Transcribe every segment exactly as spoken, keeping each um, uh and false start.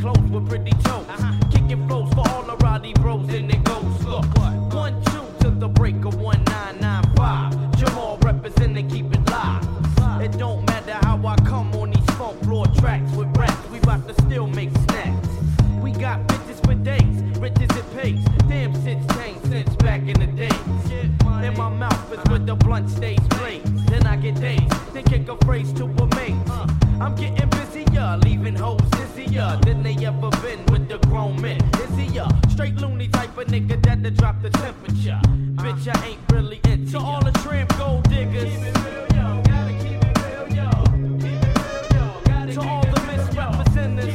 clothes with pretty toes. Kicking flows for all the rowdy bros and it goes. Look, one, two to the break of one nine nine five. Jamal representing, keep it live. It don't matter how I come on these funk floor tracks with raps. We bout to still make snacks. We got bitches for days, riches it pays. Damn shit's changed since back in the days. In my mouth is where the blunt stays blazed. Then I get dazed, then kick a phrase to a maze. I'm getting busier, leaving hoes busier than they ever been with the grown men. Is he a straight loony type of nigga that'll drop the temperature? Bitch, I ain't really into to all the tramp gold diggers. To all the misrepresenters.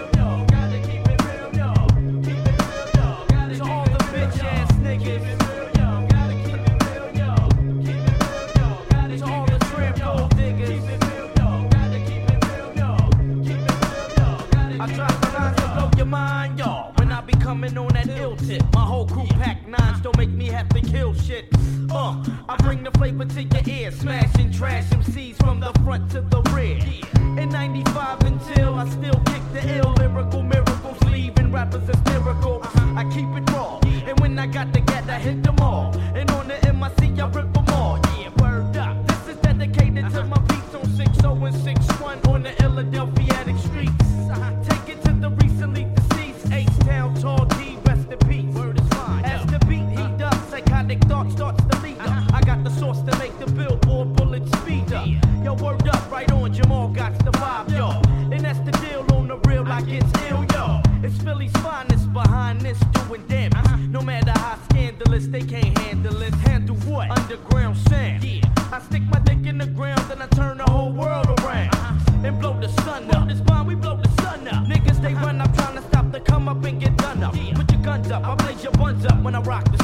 To all the bitch ass niggas. To all the tramp gold diggers. I drop the lines to blow your mind, y'all. When I be coming on that ill tip, my whole crew pack nines don't make me have to kill shit. Uh, I bring the flavor to your ear, smashing trash M Cs from the front to the rear. In ninety-five until I still kick the ill lyrical miracles, leaving rappers hysterical. I keep it raw, and when I got the gat, I hit them all. And on the M I C, I rip them all. Yeah, word up. This is dedicated to my beats on six oh and six one on the Philadelphia streets. Take it to the recently deceased H-Town, Tall D, rest in peace. Word is fine. As the beat heat up, psychotic thought starts to lead up. I got the sauce to make the billboard bullet speed up. Yo, word up, right on, Jamal got the vibe, yo. And that's the deal on the real, I get ill, yo. It's Philly's finest behind this, doing damage. No matter how scandalous, they can't handle it. Handle what? Underground sound. Yeah. I stick my dick in the ground, then I turn the whole world around. And blow the sun up. This bomb, we blow the sun up. Niggas, they run up, trying to stop the come up and get done up. Put your guns up, I blaze your buns up when I rock the